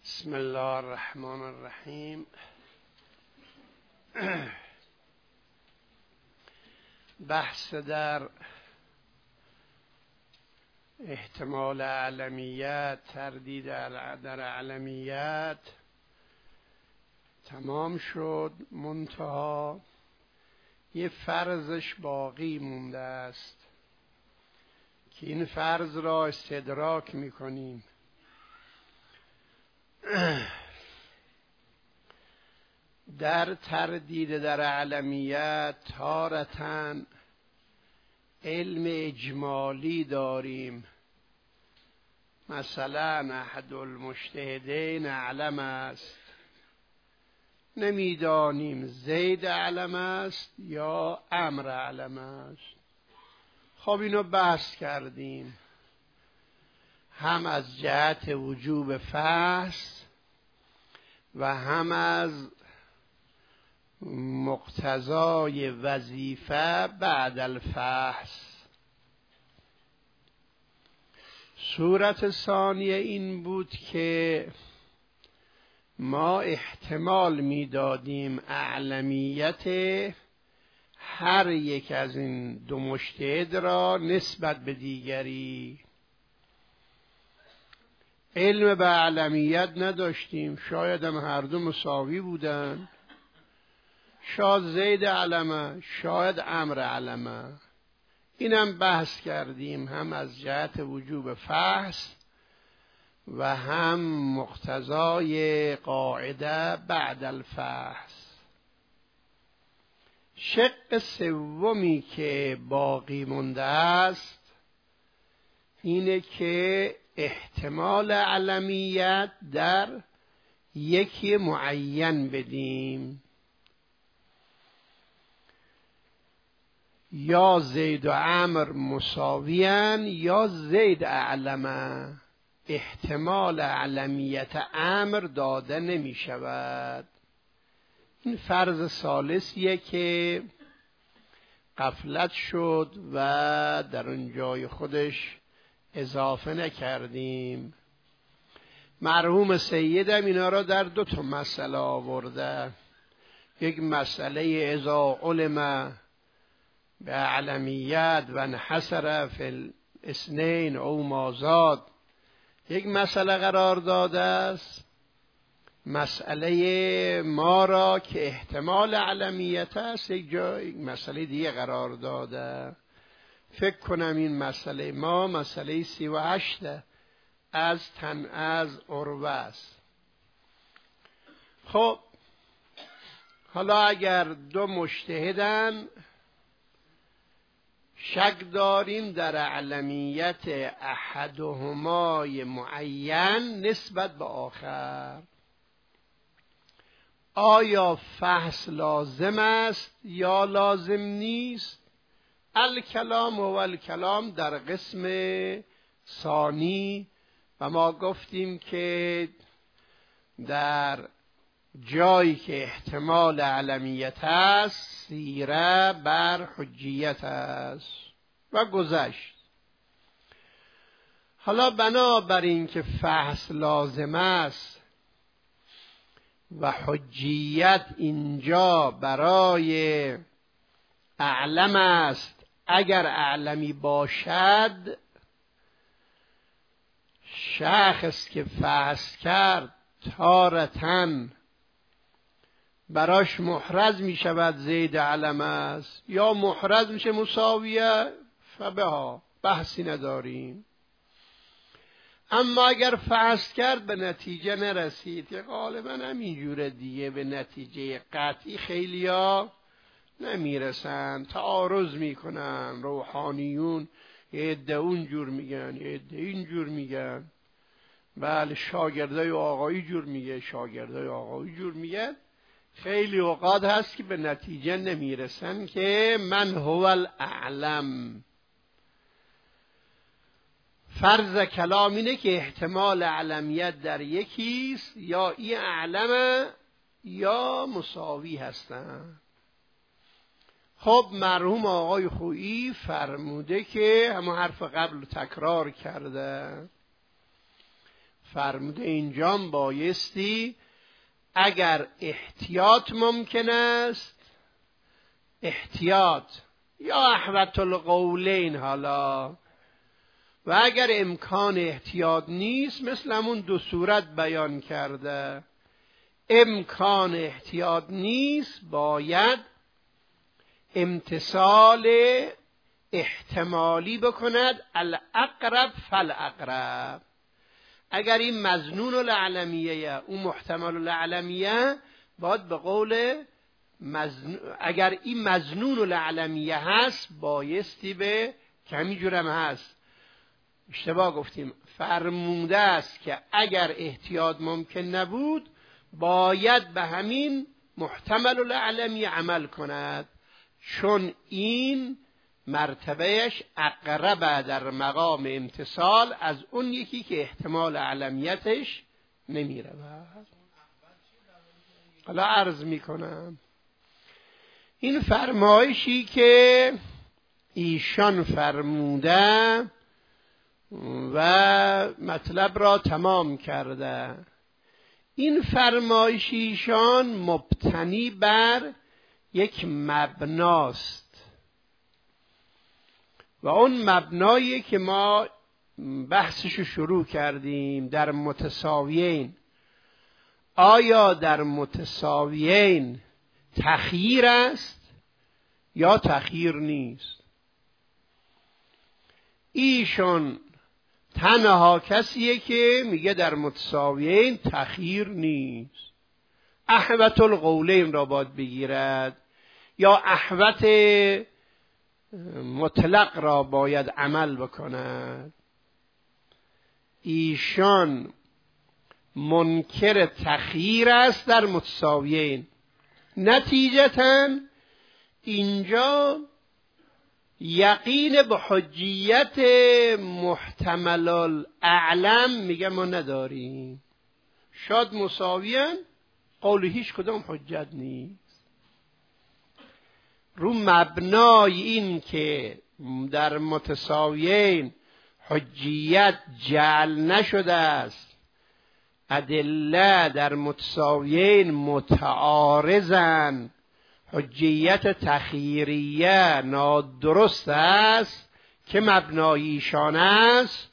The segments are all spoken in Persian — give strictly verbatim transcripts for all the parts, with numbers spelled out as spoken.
بسم الله الرحمن الرحیم. بحث در احتمال علمیت، تردید در علمیت تمام شد، منتها یه فرضش باقی مونده است که این فرض را استدراک میکنیم. در تردید در علمیت تارةً علم اجمالی داریم، مثلا احد المجتهدین علم است، نمیدانیم زید علم است یا عمرو علم است. خب اینو بحث کردیم، هم از جهت وجوب فحص و هم از مقتضای وظیفه بعد الفحص. صورت ثانیه این بود که ما احتمال میدادیم اعلمیت هر یک از این دو مجتهد را نسبت به دیگری. علم به اعلمیت نداشتیم، شاید هم هر دو مساوی بودن، شاید زید علمه، شاید عمرو علمه. اینم بحث کردیم، هم از جهت وجوب فحص و هم مقتضای قاعده بعد الفحص. شق سومی که باقی مونده است اینه که احتمال علمیت در یکی معین بدیم، یا زید و عمرو مساویان یا زید اعلمه. احتمال علمیت عمرو داده نمی شود. این فرض ثالثیه که غفلت شد و در اون جای خودش اضافه نکردیم. مرحوم سیدم اینا را در دو تا مسئله آورده. یک مسئله اذا علم به علمیت و انحصر فی الاثنین او مازاد یک مسئله قرار داده است. مسئله ما را که احتمال علمیت است یک جای یک مسئله دیگه قرار داده. فکر کنم این مسئله ما مسئله سی و هشته از تن از عروه است. خب حالا اگر دو مجتهدن شک داریم در علمیت احدهما معین نسبت به آخر، آیا فحص لازم است یا لازم نیست؟ الکلام و الکلام در قسم ثانی و ما گفتیم که در جایی که احتمال علمیت است سیره بر حجیت است و گذشت. حالا بنابراین که فحص لازم است و حجیت اینجا برای اعلم است، اگر اعلمی باشد شخص که فحص کرد تارةً براش محرز می شود زید علم است یا محرز میشه مساویه، فبها بحثی نداریم. اما اگر فحص کرد به نتیجه نرسید، که غالبا همینجوره دیگه، به نتیجه قطعی خیلیا نمیرسن، تعارض میکنن. روحانیون یه عده اونجور میگن، یه عده اینجور میگن. بله شاگردای آقایی جور میگه، شاگردای آقایی جور میگه. خیلی اوقات هست که به نتیجه نمیرسن که من هو الاعلم. فرض کلام اینه که احتمال علمیت در یکیست، یا این اعلمه یا مساوی هستن. خب مرحوم آقای خویی فرموده که همون حرف قبل تکرار کرده، فرموده اینجا بایستی اگر احتیاط ممکن است، احتیاط یا احوط القولین، حالا و اگر امکان احتیاط نیست مثل همون دو صورت بیان کرده، امکان احتیاط نیست باید امتثال احتمالی بکند، الاقرب فالاقرب. اگر این مظنون العلمیه اون محتمل العلمیه باید به قول مزن... اگر این مظنون العلمیه هست بایستی به که همینجورم هست، اشتباه گفتیم، فرموده است که اگر احتیاط ممکن نبود باید به همین محتمل العلمیه عمل کند، چون این مرتبهش اقرب در مقام امتصال از اون یکی که احتمال علمیتش نمی رود. حالا عرض می کنم این فرمایشی که ایشان فرموده و مطلب را تمام کرده، این فرمایش ایشان مبتنی بر یک مبناست و اون مبنایی که ما بحثشو شروع کردیم در متساویین، آیا در متساویین تخییر است یا تخییر نیست؟ ایشون تنها کسیه که میگه در متساویین تخییر نیست، احوط القولین را باید بگیرد یا احوط مطلق را باید عمل بکند. ایشان منکر تخییر است در متساویین. نتیجتاً اینجا یقین به حجیت محتمل الاعلم میگه ما نداریم، شاید مساویان قول هیچ کدام حجت نیست. رو مبنای این که در متساویین حجیت جعل نشده است، ادله در متساویین متعارضن، حجیت تخییریه نادرست است که مبنای ایشان است،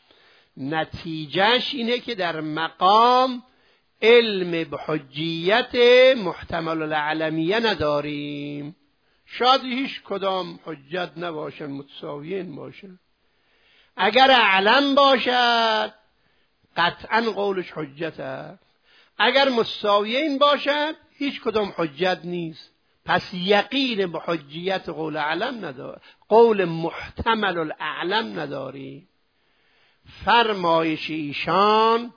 نتیجهش اینه که در مقام علم به حجیت محتمل العلمیه نداریم. شاید هیچ کدام حجت نباشن، متساویین باشن. اگر اعلم باشد قطعا قولش حجت است، اگر متساویین باشد هیچ کدام حجت نیست. پس یقین به حجیت قول اعلم نداره، قول محتمل الاعلم نداری. فرمایش ایشان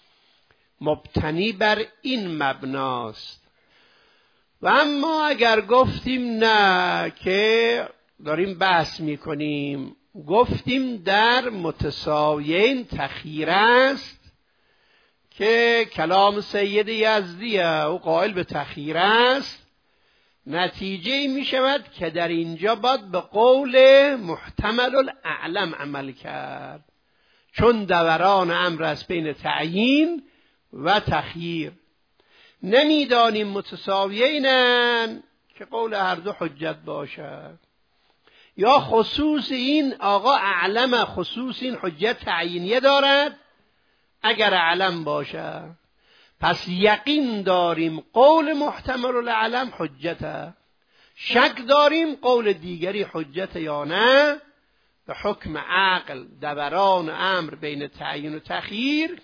مبتنی بر این مبناست. و اما اگر گفتیم نه که داریم بحث میکنیم، گفتیم در متساویین تخییر است که کلام سید یزدیه او قائل به تخییر است، نتیجه می شود که در اینجا باید به قول محتمل الاعلم عمل کرد، چون دوران امر است بین تعیین و تخییر. نمیدانیم متساویینن که قول هر دو حجت باشد، یا خصوص این آقا اعلم خصوص این حجت تعیینیه دارد اگر اعلم باشد. پس یقین داریم قول محتمل الاعلم حجته، شک داریم قول دیگری حجت یا نه. به حکم عقل دوران امر بین تعیین و تخییر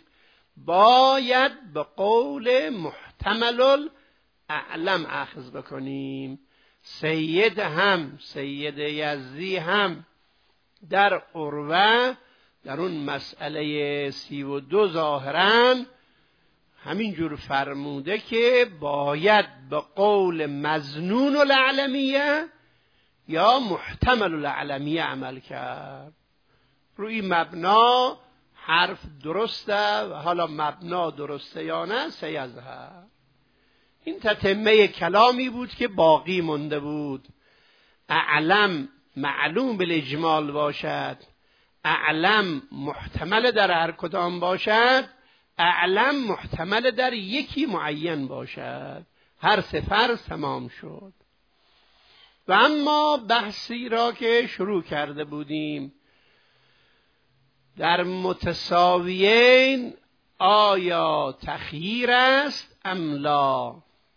باید به قول محتمل الاعلم اخذ بکنیم. سید هم سید یزدی هم در عروه در اون مسئله سی و دو ظاهراً همینجور فرموده که باید به قول مظنون العلمیه یا محتمل العلمیه عمل کرد. روی مبنا حرف درسته و حالا مبنا درسته یا نه سیظهر. این تتمه کلامی بود که باقی مونده بود. اعلم معلوم بالاجمال باشد، اعلم محتمل در هر کدام باشد، اعلم محتمل در یکی معین باشد. هر سه فرض تمام شد. و اما بحثی را که شروع کرده بودیم در متساویین آیا تخییر است ام لا،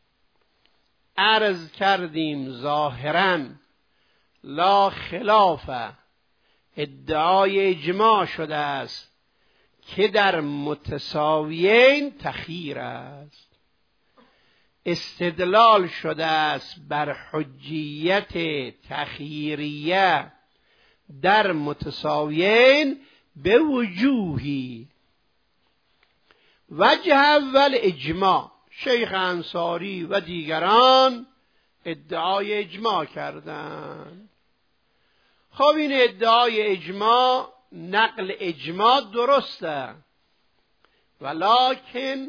عرض کردیم ظاهراً لا خلاف ادعای اجماع شده است که در متساویین تخییر است. استدلال شده است بر حجیت تخییریه در متساویین به وجوهی. وجه اول اجماع، شیخ انصاری و دیگران ادعای اجماع کردند. خب این ادعای اجماع، نقل اجماع درسته، ولکن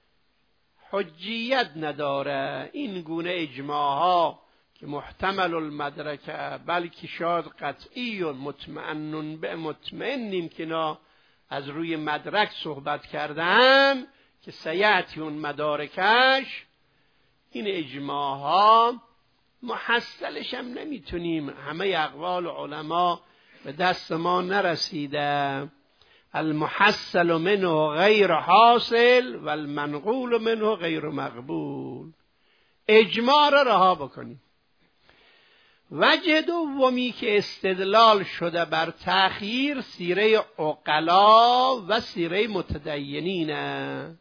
حجیت نداره. این گونه اجماع ها که محتمل المدرکه، بلکه شاید قطعی و مطمئن به مطمئنیم که نا از روی مدرک صحبت کردن که سیأتی اون مدارکش، این اجماع ها محصلش هم نمیتونیم، همه اقوال علما به دست ما نرسیده. المحصل منه غیر حاصل و المنقول منه غیر مقبول. اجماع را رها بکنیم. وجه دومی که استدلال شده بر تأخیر سیره عقلا و سیره متدینینه.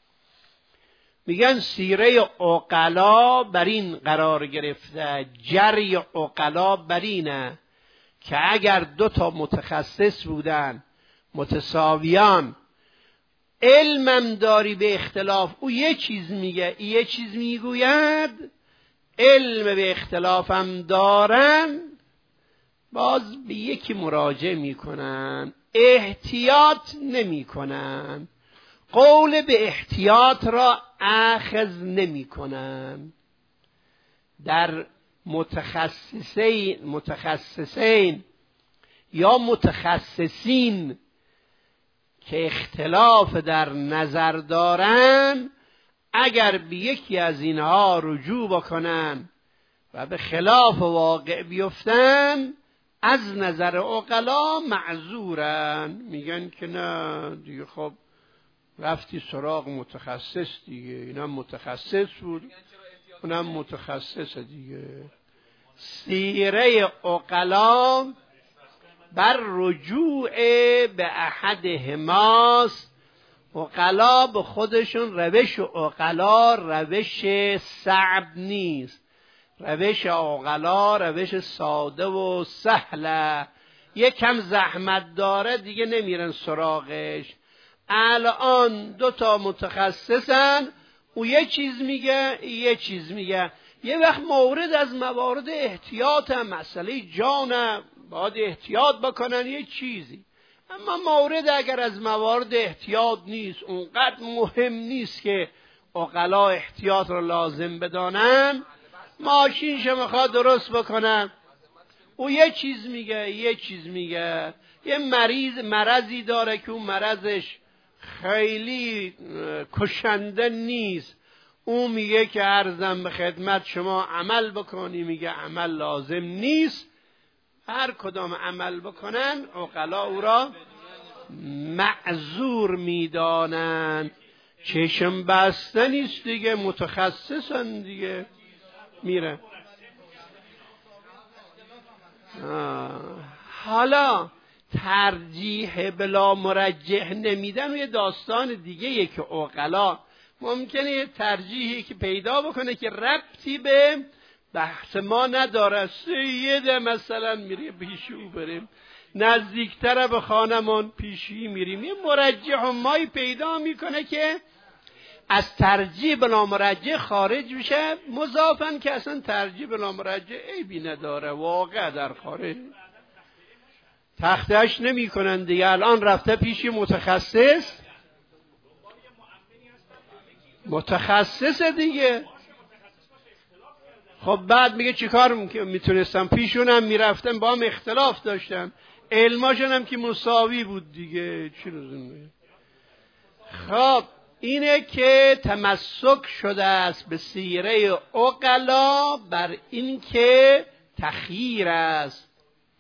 میگن سیره عقلا بر این قرار گرفته، جری عقلا بر اینه که اگر دو تا متخصص بودن متساویان، علمم داری به اختلاف، او یه چیز میگه ای یه چیز میگوید، علم به اختلافم دارن، باز به یکی مراجعه میکنن، احتیاط نمیکنن، قول به احتیاط را اخذ نمیکنن. در متخصصین متخصصین یا متخصصین که اختلاف در نظر دارن، اگر به یکی از اینها رجوع بکنن و به خلاف واقع بیفتن، از نظر عقلا معذورن. میگن که نه دیگه، خب رفتی سراغ متخصص دیگه، اینم متخصص بود اونم متخصص دیگه. سیره عقلا بر رجوع به احدهماست. عقلا به خودشون روش عقلا روش صعب نیست، روش عقلا روش ساده و سهله، یکم زحمت داره دیگه نمیرن سراغش. الان دو تا متخصصن، او یه چیز میگه یه چیز میگه، یه وقت مورد از موارد احتیاط هم، مسئله جانه باید احتیاط بکنن یه چیزی، اما مورد اگر از موارد احتیاط نیست، اونقدر مهم نیست که عقلا احتیاط رو لازم بدانن، ماشینش میخواد درست بکنن، او یه چیز میگه یه چیز میگه. یه مریض مرضی داره که اون مرضش خیلی کشنده نیست، اون میگه که عرضم به خدمت شما عمل بکنی، میگه عمل لازم نیست. هر کدام عمل بکنن عقلا او را معذور میدانند. چشم بسته نیست دیگه، متخصصن دیگه، میره. حالا ترجیح بلا مرجح نمیدن و یه داستان دیگه یه که عقلا ممکنه یه ترجیحی که پیدا بکنه که ربطی به بحث ما نداره. سیده مثلا میره پیش او بریم، نزدیکتر به خانمان پیشی میریم، یه مرجح و مایی پیدا میکنه که از ترجیح بلا مرجح خارج میشه، مضافن که اصلا ترجیح بلا مرجح عیبی نداره، واقع در خارج تختش نمی کنن دیگه. الان رفته پیشی متخصص، متخصص دیگه. خب بعد میگه چیکار میتونستم، پیشونم میرفتم با هم اختلاف داشتم، علماشون هم که مساوی بود دیگه، چی لازم میگه. خب اینه که تمسک شده است به سیره عقلا بر این که تخییر است،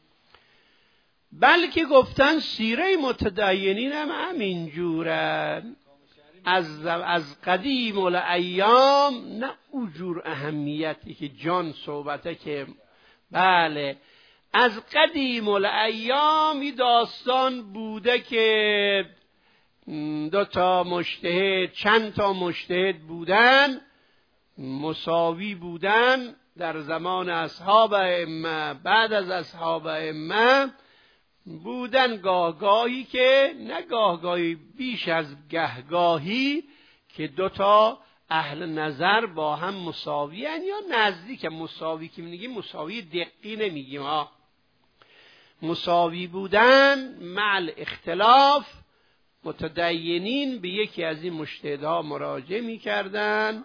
بلکه گفتن سیره متدینین هم همین جورن از از قدیم الایام، نه اونجور اهمیتی که جان صحبته که بله از قدیم الایام این داستان بوده که دو تا مجتهد چند تا مجتهد بودن، مساوی بودن در زمان اصحاب ائمه، بعد از اصحاب ائمه بودن گاهگاهی که نه گاهگاهی بیش از گهگاهی که دو تا اهل نظر با هم مساوی هن یا نزدیک. مساوی که میگیم مساوی دقیقی نمیگیم ها، مساوی بودن مع اختلاف. متدینین به یکی از این مجتهدها مراجعه میکردن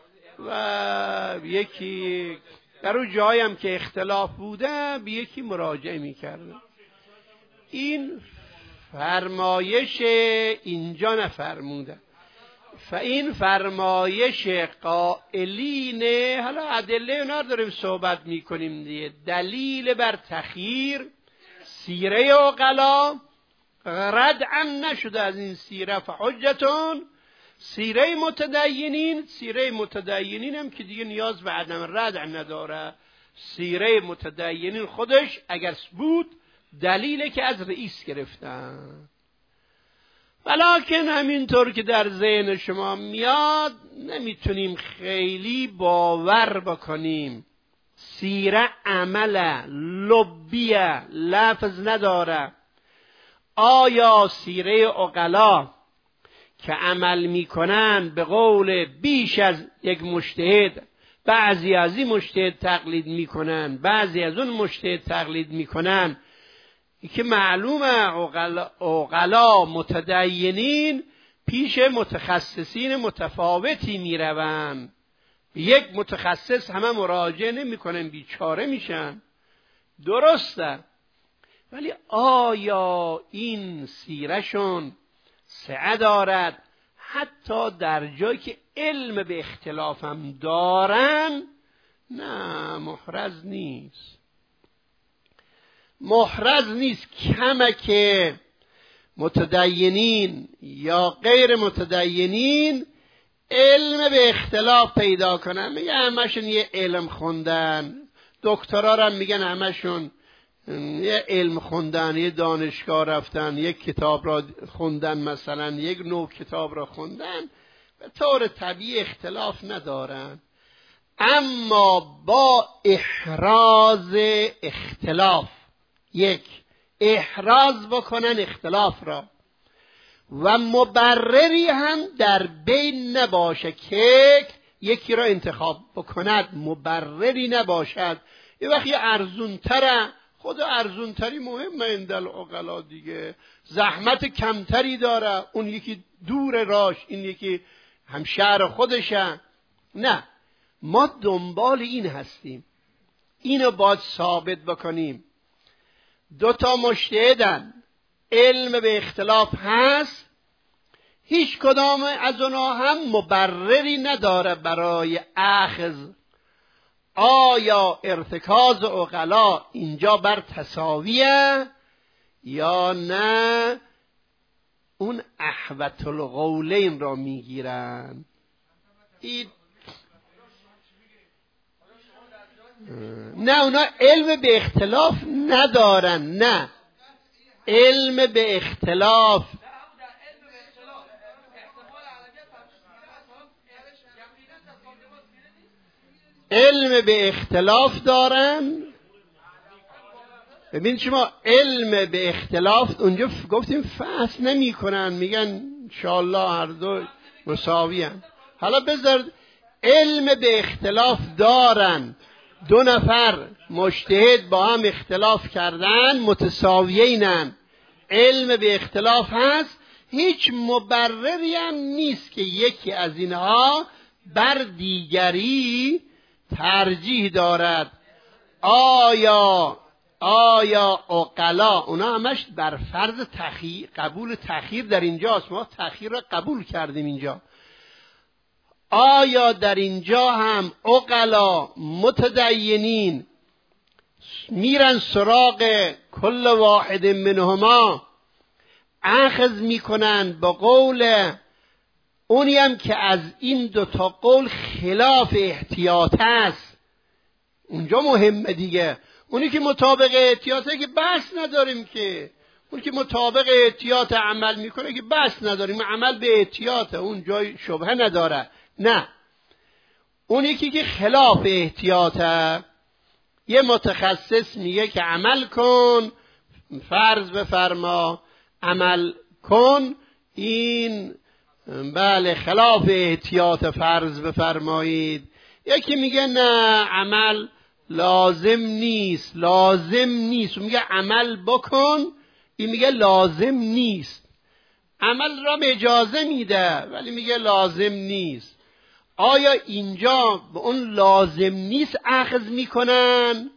و یکی در اون جایی هم که اختلاف بوده به یکی مراجعه میکردن. این فرمایش اینجا نفرموده، فاین فرمایش قائلین، حالا ادله اونا داریم صحبت میکنیم دیگه، دلیل بر تخییر سیره عقلا رد هم نشده از این سیره، فحجتون سیره متدینین. سیره متدینین هم که دیگه نیاز به عدم رد نداره، سیره متدینین خودش اگر بود دلیله که از رئیس گرفتن. ولیکن همینطور که در ذهن شما میاد نمیتونیم خیلی باور بکنیم سیره عمل لبیه، لفظ نداره. آیا سیره عقلا که عمل میکنن به قول بیش از یک مجتهد، بعضی از این مجتهد تقلید میکنن، بعضی از اون مجتهد تقلید میکنن، که معلومه عقلا, عقلا متدینین پیش متخصصین متفاوتی میروند، یک متخصص همه مراجعه نمیکنن، بیچاره میشن. درسته، ولی آیا این سیرشون سعه دارد حتی در جایی که علم به اختلاف هم دارن؟ نه، محرز نیست، محرز نیست. کمه که متدینین یا غیر متدینین علم به اختلاف پیدا کنن. میگه همشون یه علم خوندن، دکترا هم میگن همشون یه علم خوندن، یه دانشگاه رفتن، یک کتاب را خوندن، مثلا یک نوع کتاب را خوندن، به طور طبیعی اختلاف ندارن. اما با احراز اختلاف، یک احراز بکنن اختلاف را و مبرری هم در بین نباشه که یکی را انتخاب بکند، مبرری نباشد. یه وقتی ارزون تره، خود ارزون تری مهمه اندل عقلا دیگه، زحمت کمتری داره، اون یکی دور راش، این یکی همشهر خودشه. نه، ما دنبال این هستیم، اینو باید ثابت بکنیم. دو تا مجتهدن، علم به اختلاف هست، هیچ کدام از اونها هم مبرری نداره برای اخذ. آیا ارتکاز عقلا اینجا بر تساویه یا نه اون احوط القولین را میگیرن؟ این نه، اونا علم به اختلاف ندارن، نه علم به اختلاف علم به اختلاف دارن. ببین شما علم به اختلاف اونجا گفتیم فحص نمی کنن، میگن انشاءالله هر دو مساوی هم. حالا بذار علم به اختلاف دارن، دو نفر مجتهد با هم اختلاف کردن، متساویینن، علم به اختلاف هست، هیچ مبرری هم نیست که یکی از اینها بر دیگری ترجیح دارد. آیا آیا عقلا، اونا همش بر فرض تخییر، قبول تخییر در اینجاست، ما تخییر را قبول کردیم اینجا. آیا در اینجا هم عقلا متدینین میرن سراغ کل واحد منهما، اخذ میکنن با قول اونی هم که از این دوتا قول خلاف احتیاط است؟ اونجا مهمه دیگه. اونی که مطابق احتیاطه که بحث نداریم، که اون که مطابق احتیاط عمل میکنه که بحث نداریم، عمل به احتیاطه، اون جای شبهه نداره. نه، اون یکی که خلاف احتیاطه، یه متخصص میگه که عمل کن، فرض بفرما، عمل کن، این بله خلاف احتیاط فرض بفرمایید. یکی میگه نه عمل لازم نیست، لازم نیست، میگه عمل بکن، این میگه لازم نیست. عمل را اجازه میده ولی میگه لازم نیست. آیا اینجا به اون لازم نیست اخذ میکنن؟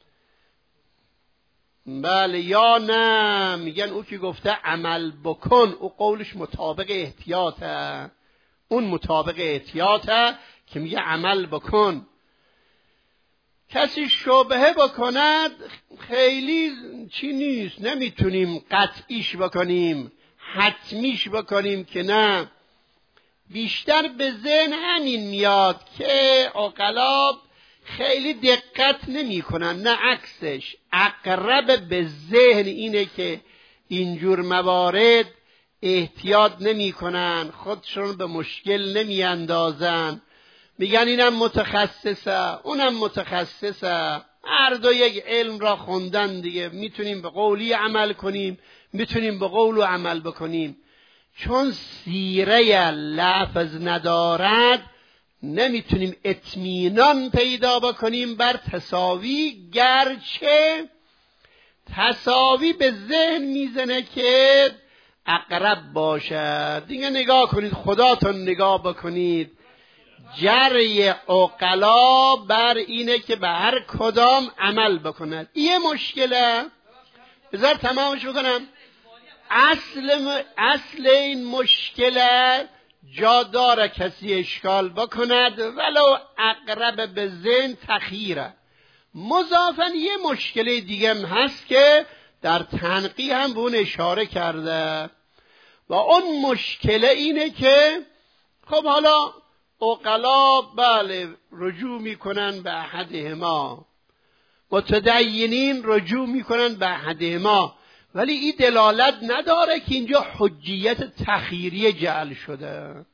بله یا نه؟ میگن او که گفته عمل بکن او قولش مطابق احتیاطه، اون مطابق احتیاطه که میگه عمل بکن. کسی شبهه بکند خیلی چی نیست، نمیتونیم قطعیش بکنیم، حتمیش بکنیم که نه. بیشتر به ذهن همین میاد که عقلا خیلی دقت نمی کنن، نه عکسش. اقرب به ذهن اینه که اینجور موارد احتیاط نمی کنن، خودشون به مشکل نمی اندازن، میگن اینم متخصصه اونم متخصصه، هر دو یک علم را خوندن دیگه، میتونیم به قولی عمل کنیم، میتونیم به قول و عمل بکنیم. چون سیره لفظ ندارد نمیتونیم اطمینان پیدا بکنیم بر تساوی، گرچه تساوی به ذهن میزنه که اقرب باشد. دیگه نگاه کنید، خداتون نگاه بکنید، جری عقلا بر اینه که به هر کدام عمل بکند. یه مشکله، بذار تمامش بکنم. اصل اصل این مشکله جا داره کسی اشکال بکند ولو اقرب به ذهن تخییره. مضافاً یه مشکله دیگه هم هست که در تنقیح هم به اون اشاره کرده و اون مشکله اینه که خب حالا عقلا بله رجوع میکنن به احدهما، متدینین رجوع میکنن به احدهما، ولی این دلالت نداره که اینجا حجیت تخییری جعل شده.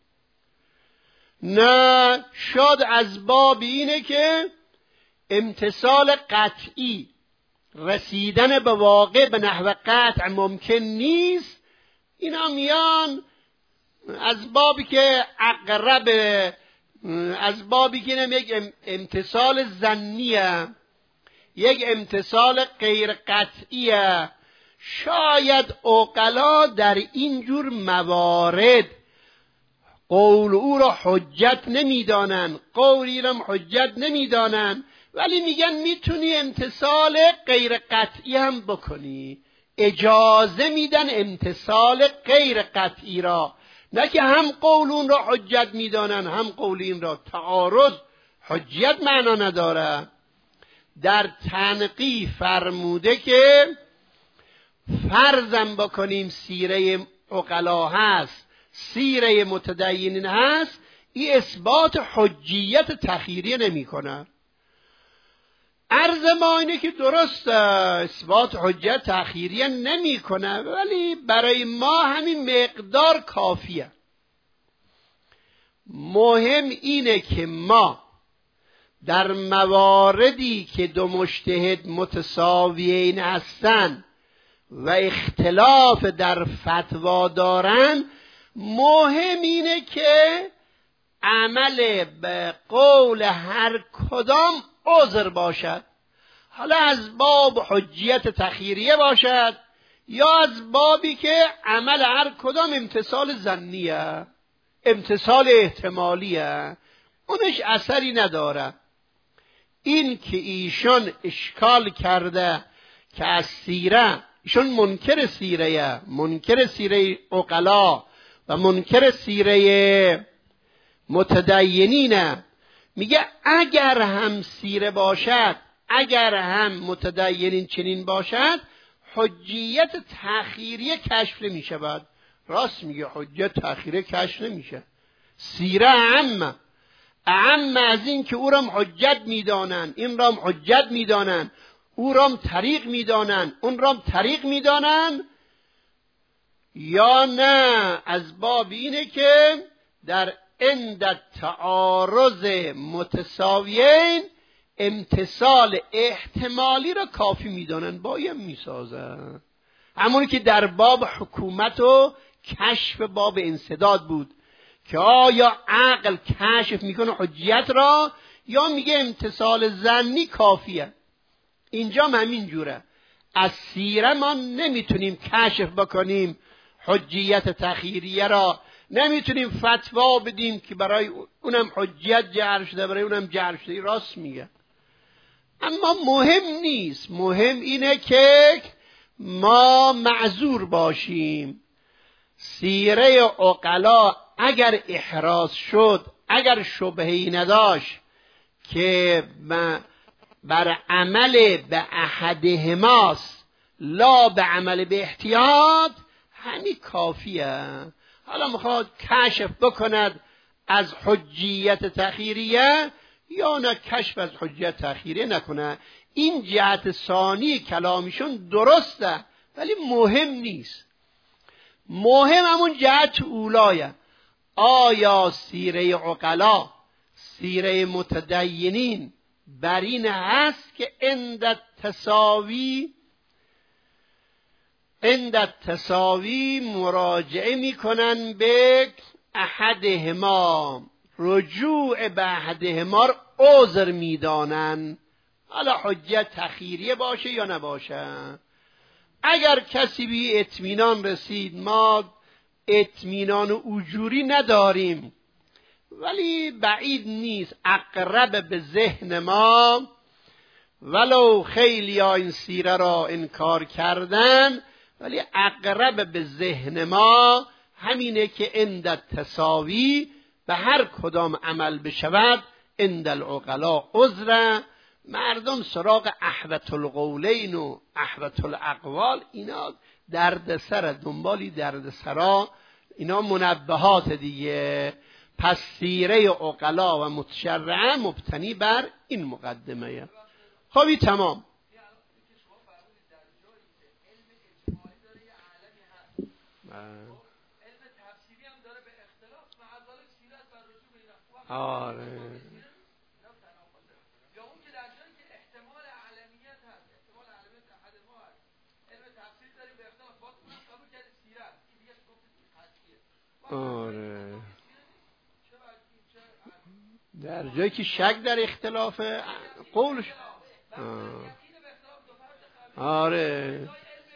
نه، شاید از باب اینه که امتصال قطعی، رسیدن به واقع به نحو قطع ممکن نیست. اینا میان از بابی که اقرب، از بابی که نمی یک امتصال ظنیه، یک امتصال غیر قطعیه. شاید عقلا در اینجور موارد قول او را حجت نمیدانن، قولی را حجت نمیدانن، ولی میگن میتونی امتصال غیر قطعی هم بکنی، اجازه میدن امتصال غیر قطعی را، نه که هم قول اون را حجت میدانن هم قول این را. تعارض حجت معنا نداره. در تنقیح فرموده که فرضم بکنیم سیره عقلا هست، سیره متدینین هست، این اثبات حجیت تخییری نمی کنه. عرض ما اینه که درست اثبات حجت تخییری نمی کنه، ولی برای ما همین مقدار کافیه. مهم اینه که ما در مواردی که دو مجتهد متساویین هستن و اختلاف در فتوا دارن، مهم اینه که عمل به قول هر کدام عذر باشد، حالا از باب حجیت تخییریه باشد یا از بابی که عمل هر کدام امتصال ظنیه، امتصال احتمالیه، اونش اثری نداره. این که ایشان اشکال کرده که از سیره، ایشون منکر سیره منکر سیره عقلا و منکر سیره متدینینه، میگه اگر هم سیره باشد، اگر هم متدینین چنین باشد، حجیت تأخیری کشف نمی شود. راست میگه، حجیت تأخیری کشف نمیشه. سیره اعم اعم از این که او رام حجت میدانن، این رام حجت میدانن، او رام طریق میدانن، اون رام طریق میدانن، یا نه از باب اینه که در عند تعارض متساویین امتصال احتمالی را کافی میدانن، باید میسازن. همونی که در باب حکومت و کشف باب انسداد بود که آیا عقل کشف میکنه حجیت را یا میگه امتصال ظنی کافیه. اینجا هم همین جوره. از سیره ما نمیتونیم کشف بکنیم حجیت تأخیریه را، نمیتونیم فتوا بدیم که برای اونم حجیت جعل شده برای اونم جعل شده. راست میگه. اما مهم نیست، مهم اینه که ما معذور باشیم. سیره عقلا اگر احراز شد، اگر شبهه‌ای نداشت که بر عمل به احدهماست لا به عمل به احتیاط، همین کافیه. حالا میخواد کشف بکند از حجیت تأخیریه یا نه کشف از حجیت تأخیریه نکنه. این جهت ثانی کلامیشون درسته ولی مهم نیست. مهم همون جهت اولایه. آیا سیره عقلا، سیره متدینین بر این هست که عند تساوی عند تساوی مراجعه میکنن به احدهما، رجوع به احدهما رو عذر میدانن، حالا حجت تأخیریه باشه یا نباشه. اگر کسی بی اطمینان رسید، ما اطمینان اجوری نداریم ولی بعید نیست، اقرب به ذهن ما، ولو خیلی ها این سیره را انکار کردن ولی اقرب به ذهن ما همینه که عند تساوی به هر کدام عمل بشود عند العقلا عذر. مردم سراغ احوط القولین و احوط الاقوال اینا دردسر، دنبالی دردسرا، اینا منبهات دیگه. پس سیره عقلا و متشرعه مبتنی بر این مقدمه. خب تمام. آره آره در جایی که شک در اختلاف قولش. آره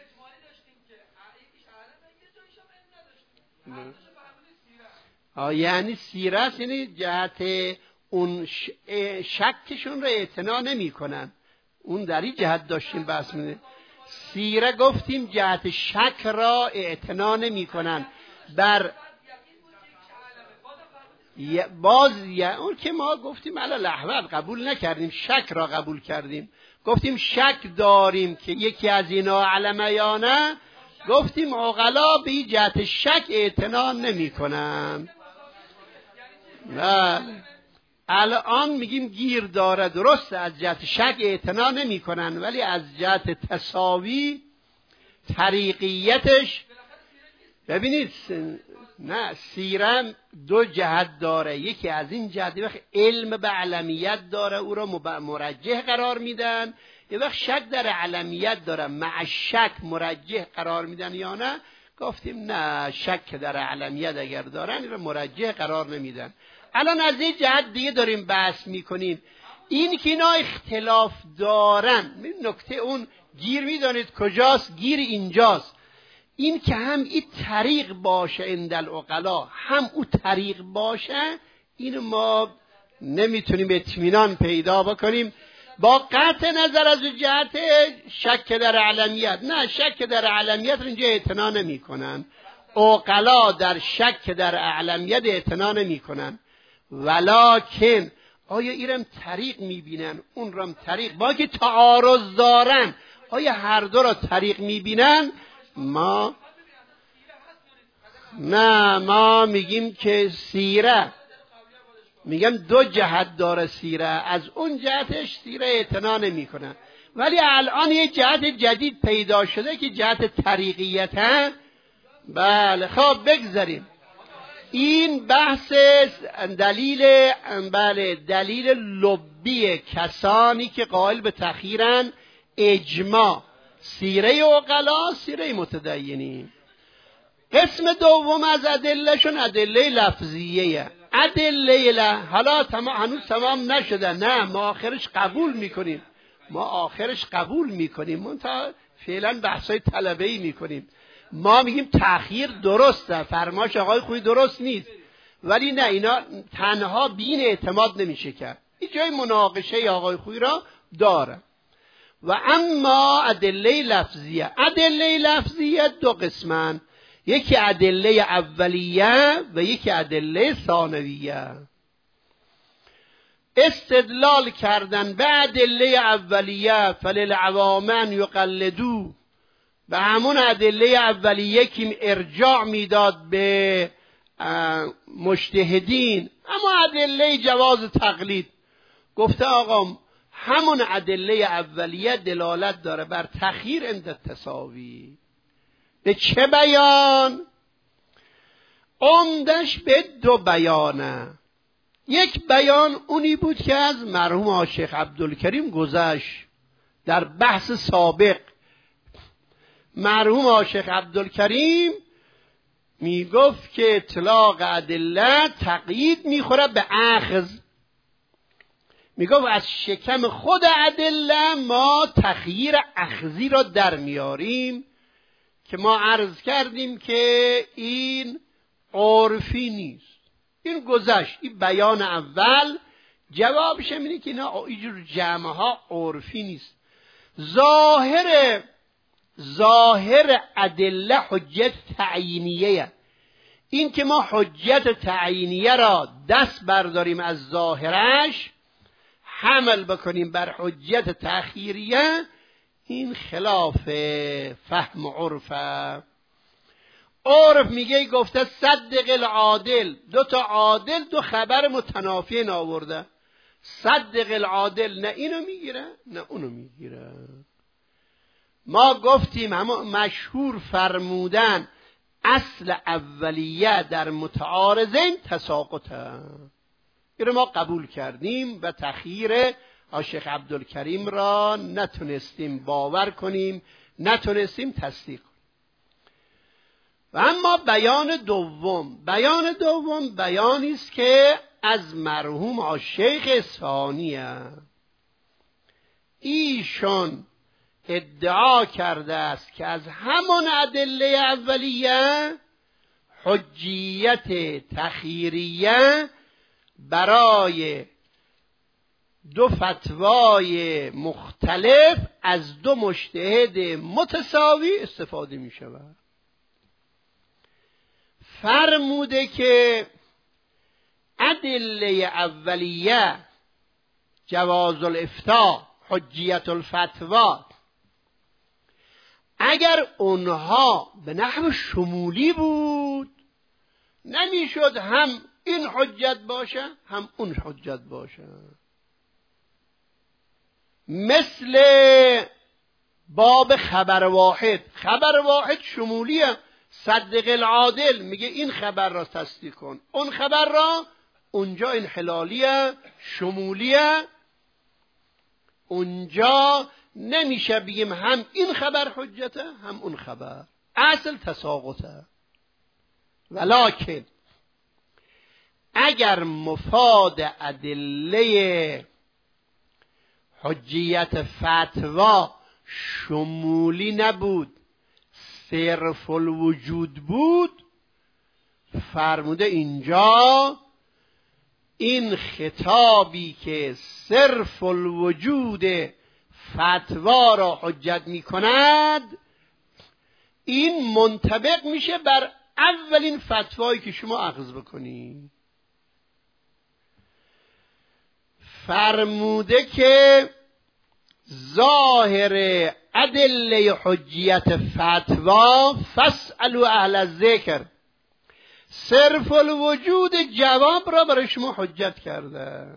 آه یعنی سیره است، یعنی جهت اون شکشون رو اعتنا نمی کنن. اون در این جهت داشتیم بحث می‌کنیم. سیره گفتیم جهت شک را اعتنا نمی کنن بر باز یا اون که ما گفتیم علی لحوت قبول نکردیم، شک را قبول کردیم. گفتیم شک داریم که یکی از اینا علمه یا نه، گفتیم عقلا به این جهت شک اعتنا نمی کنن. نه الان میگیم گیر داره، درست از جهت شک اعتنا نمی کنن ولی از جهت تساوی طریقیتش. ببینید نه، سیره دو جهت داره، یکی از این جهت وقت علم به علمیت داره او را مرجح قرار میدن، یه وقت شک در علمیت داره مع شک مرجح قرار میدن یا نه. گفتیم نه، شک در علمیت اگر دارن این را مرجح قرار نمیدن. الان از این جهت دیگه داریم بحث میکنیم، این که اینا اختلاف دارن. نکته اون گیر میدانید کجاست؟ گیر اینجاست. این که هم این طریق باشه عند العقلا هم او طریق باشه، این ما نمیتونیم اطمینان پیدا بکنیم. با قطع نظر از جهت شک در علمیت. نه، شک در علمیت اینجا اعتنا نمی کنن. عقلا در شک در علمیت اعتنا نمی کنن، ولکن آیا ایرم طریق می بینن اون رم طریق، با که تعارض دارن آیا هر دو را طریق می بینن؟ ما نه، ما میگیم که سیره، میگم دو جهت داره سیره، از اون جهتش سیره اعتنا نمی کنن. ولی الان یه جهت جدید پیدا شده که جهت طریقیت ها. بله خب بگذاریم این بحث دلیل بله دلیل لبی کسانی که قائل به تأخیرن، اجماع، سیره عقلا، سیره متدینین. قسم دوم از ادلهشون ادله لفظیه. ادله ل... حالا تمام هنوز تمام نشده، نه ما آخرش قبول میکنیم، ما آخرش قبول میکنیم، منتها فعلا بحثای طلبه‌ای میکنیم. ما میگیم تأخیر درسته، فرمایش آقای خویی درست نیست، ولی نه، اینا تنها بین اعتماد نمیشه کرد، این جای مناقشه آقای خویی را داره. و اما ادله لفظیه، ادله لفظیه دو قسمن، یکی ادله اولیه و یکی ادله ثانویه. استدلال کردن به ادله اولیه فللعوام ان یقلدوا، به همون ادله اولیه که ارجاع میداد به مجتهدین، اما ادله جواز تقلید، گفته آقا همون ادله اولیه دلالت داره بر تأخیر عند التساوی. به چه بیان؟ عمدش به دو بیانه. یک بیان اونی بود که از مرحوم شیخ عبدالکریم گذشت در بحث سابق. مرحوم شیخ عبدالکریم میگفت که اطلاق ادله تقیید میخوره به اخذ، میگفت از شکم خود ادله ما تخییر اخذی را در میاریم، که ما عرض کردیم که این عرفی نیست. این گذشت، این بیان اول. جوابش اینه که نه، اینجور جمع ها عرفی نیست. ظاهر ظاهر ادله حجت تعیینیه، این که ما حجت تعیینیه را دست برداریم از ظاهرش حمل بکنیم بر حجت تأخیریه، این خلاف فهم عرفه. عرف میگه گفته صدق العادل، دو تا عادل دو خبر متنافی آورده، صدق العادل نه اینو میگیره نه اونو میگیره. ما گفتیم همه مشهور فرمودن اصل اولیه در متعارضین تساقطه، این رو ما قبول کردیم و تأخیر شیخ عبدالکریم را نتونستیم باور کنیم، نتونستیم تصدیق کنیم. و اما بیان دوم، بیان دوم بیانی است که از مرحوم شیخ اصفهانیه. ایشون ادعا کرده است که از همان ادله اولیه حجیت تأخیریه برای دو فتوای مختلف از دو مجتهد متساوی استفاده می شود. فرموده که ادله اولیه جواز الافتاء، حجیت الفتوا، اگر اونها به نحو شمولی بود نمیشد هم این حجت باشه هم اون حجت باشه. مثل باب خبر واحد، خبر واحد شمولیه، صدق العادل میگه این خبر را تصدیق کن، اون خبر را، اونجا انحلالیه شمولیه، اونجا نمیشه بگیم هم این خبر حجته هم اون خبر، اصل تساقطه. ولکن اگر مفاد ادله حجیت فتوا شمولی نبود، صرف الوجود بود، فرموده اینجا این خطابی که صرف الوجود فتوا را حجت می کند این منطبق میشه بر اولین فتوایی که شما اخذ بکنی. فرموده که ظاهر ادله حجیت فتوا فاسألوا اهل الذکر، صرف الوجود جواب را برای شما حجت کرده.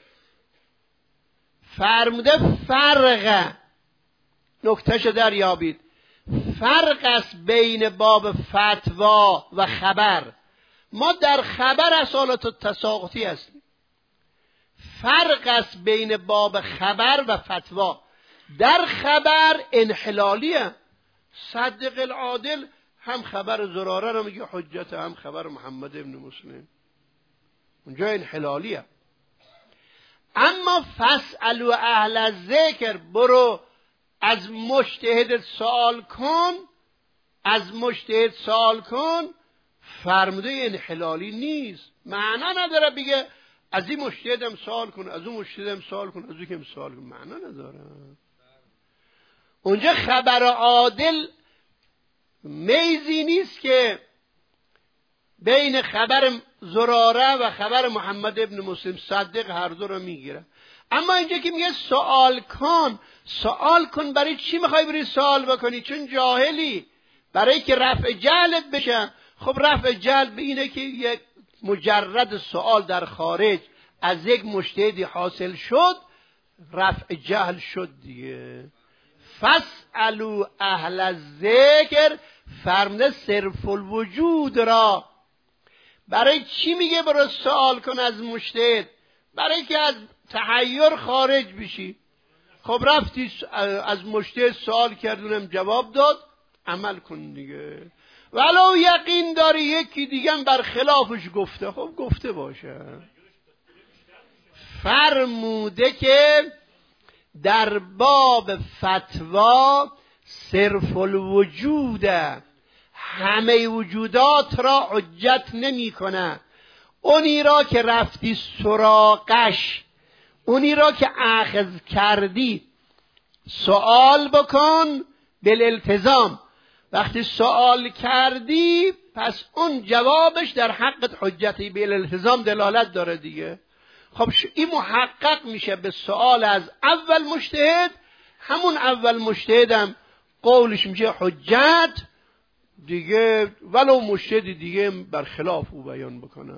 فرموده فرق، نکتهش دریابید، فرق است بین باب فتوا و خبر. ما در خبر اصالت التساقطی هستیم. فرق است بین باب خبر و فتوا. در خبر انحلالیه. صدق العادل هم خبر زراره رو میگه حجت، هم خبر محمد ابن مسلم، اونجا انحلالیه. اما فاسألوا اهل الذکر، برو از مجتهد سوال کن، از مجتهد سوال کن، فرموده انحلالی نیست. معنا نداره بگه از این مجتهدم سوال کن، از اون مجتهدم سوال کن، از اون که سوال کن، معنا نداره. اونجا خبر عادل میزی نیست که بین خبر زراره و خبر محمد ابن مسلم، صدق هر دو رو میگیره. اما اینجا که میگه سوال کن، سوال کن برای چی میخوای بری سوال بکنی؟ چون جاهلی، برای که رفع جهلت بشه. خب رفع جهل به اینه که یک مجرد سوال در خارج از یک مجتهدی حاصل شد، رفع جهل شد دیگه. فاسألوا اهل الذکر، فرموده صرف الوجود را برای چی میگه برو سوال کن از مجتهد؟ برای که از تحیر خارج بشی. خب رفتی از مجتهد سوال کردونم جواب داد، عمل کن دیگه. ولو یقین داری یکی دیگه بر خلافش گفته، خب گفته باشه. فرموده که در باب فتوا صرف الوجود همه وجودات را حجت نمی کنه. اونی را که رفتی سراغش، اونی را که اخذ کردی، سوال بکن بالالتزام. وقتی سوال کردی پس اون جوابش در حقت حجتی بالالتزام دلالت داره دیگه. خب این محقق میشه به سوال از اول مجتهد، همون اول مجتهدم قولش میشه حجت دیگه، ولو مجتهد دیگه بر خلاف او بیان بکنه.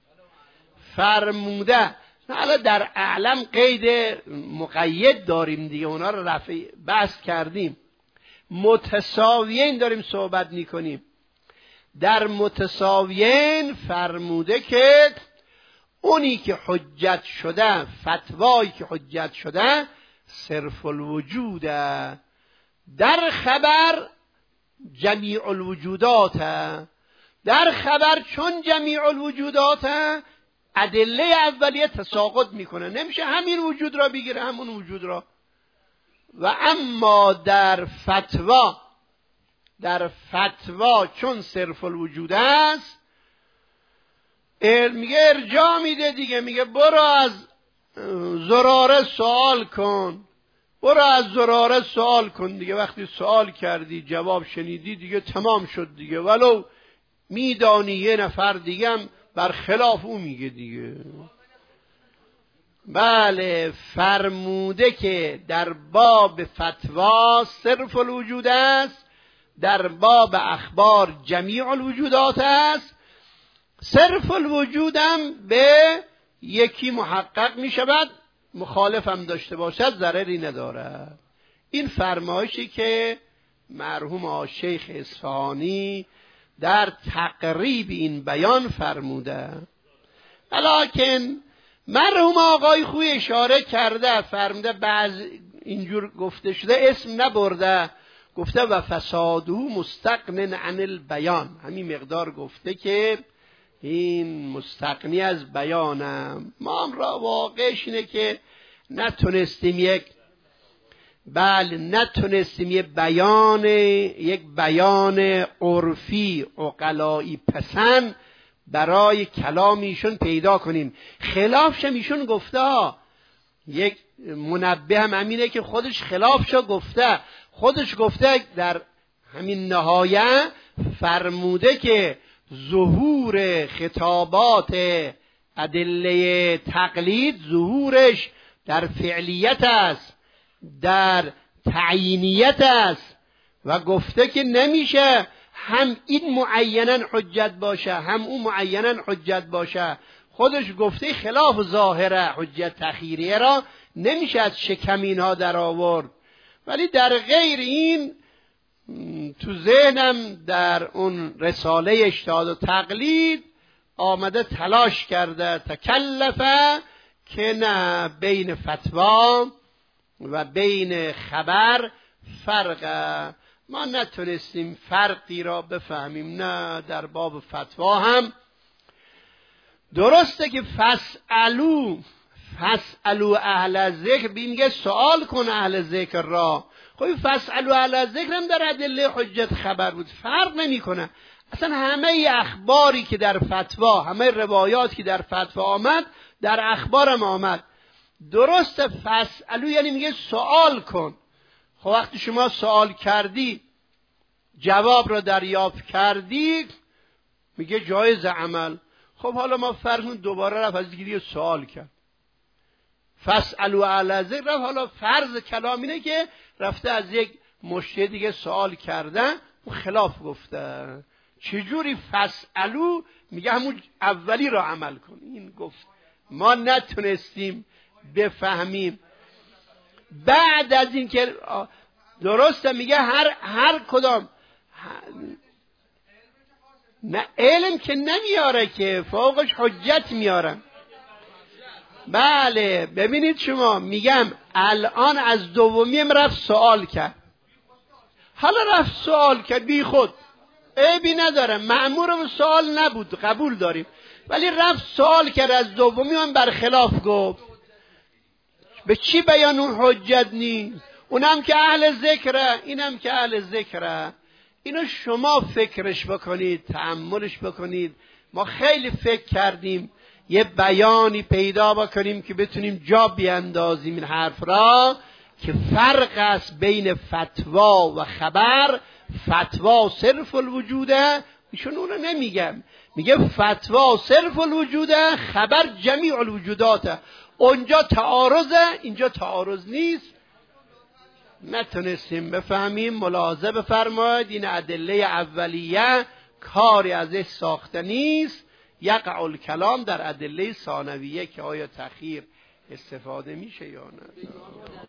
فرموده حالا در اعلم قید مقید داریم دیگه، اونا رو رفع بحث کردیم. متساویین داریم صحبت میکنیم. در متساویین فرموده که اونی که حجت شده، فتوایی که حجت شده صرف الوجوده. در خبر جمیع الوجودات، در خبر چون جمیع الوجودات ادله اولیه تساقط میکنه، نمیشه همین وجود را بگیره همون وجود را. و اما در فتوا، در فتوا چون صرف الوجود است میگه ارجاع میده دیگه، میگه برو از زراره سوال کن، برو از زراره سوال کن دیگه. وقتی سوال کردی جواب شنیدی دیگه تمام شد دیگه، ولو میدانی یه نفر دیگه هم بر خلاف او میگه دیگه. بله، فرموده که در باب فتوا صرف الوجود است، در باب اخبار جمیع الوجودات است. صرف الوجودم به یکی محقق می شود، مخالف هم داشته باشد ضرری نداره. این فرمایشی که مرحوم شیخ اصفهانی در تقریب این بیان فرموده. لکن مرحوم آقای خوی اشاره کرده، فرموده بعض اینجور گفته شده، اسم نبرده، گفته و فساده مستغن عن البیان. همین مقدار گفته که این مستغنی از بیانم. ما هم را واقعش اینه که نتونستیم یک بله نتونستیم یک بیان یک بیان عرفی عقلایی پسند برای کلام ایشون پیدا کنیم. خلافش ایشون گفته ها. یک منبه هم همینه که خودش خلافشو گفته. خودش گفته در همین نهایه فرموده که ظهور خطابات ادله تقلید ظهورش در فعلیت است، در تعیینیت است و گفته که نمیشه هم این معیناً حجت باشه هم اون معیناً حجت باشه. خودش گفته خلاف ظاهره حجت تخیریه را نمیشه از شکم اینها در آورد. ولی در غیر این تو ذهنم در اون رساله اجتهاد و تقلید آمده تلاش کرده تکلفه که نه بین فتوا و بین خبر فرقه. ما نتونستیم فرقی را بفهمیم. نه در باب فتوا هم درسته که فاسالو فاسالو اهل ذکر میگه سوال کن اهل ذکر را. خب فاسالو اهل ذکر هم در ادله حجت خبر بود، فرق نمیکنه. اصلا همه اخباری که در فتوا، همه روایاتی که در فتوا آمد در اخبارم آمد. درسته فاسالو یعنی میگه سوال کن. خب وقتی شما سوال کردی جواب را دریافت کردی میگه جایز عمل. خب حالا ما فرض دوباره رفت از دیگه سوال کرد فاسالو اهل ذکر رفت. حالا فرض کلام اینه که رفته از یک مشتری دیگه سوال کرده و خلاف گفته. چجوری فاسالو میگه همون اولی را عمل کن. این گفت ما نتونستیم بفهمیم. بعد از این که درسته میگه هر هر کدام نه علم که نمیاره که فوقش حجت میاره. بله ببینید شما میگم الان از دومیم رفت سوال کرد. حالا رفت سوال کرد بی خود عیبی نداره، مأمور به سوال نبود قبول داریم. ولی رفت سوال کرد از دومی هم برخلاف گفت. به چی بیان اون حجت نیست؟ اونم که اهل ذکره اینم که اهل ذکره. اینو شما فکرش بکنید، تأملش بکنید. ما خیلی فکر کردیم یه بیانی پیدا بکنیم که بتونیم جا بیاندازیم این حرف را که فرق است بین فتوا و خبر. فتوا صرف الوجوده، ایشون اونو نمیگم، میگه فتوا صرف الوجوده، خبر جمیع الوجوداته. اونجا تعارضه اینجا تعارض نیست. نتونستیم بفهمیم. ملاحظه بفرمایید این ادله اولیه کاری ازش ساخته نیست. یقع الکلام در ادله ثانویه که آیا تخییر استفاده میشه یا نه.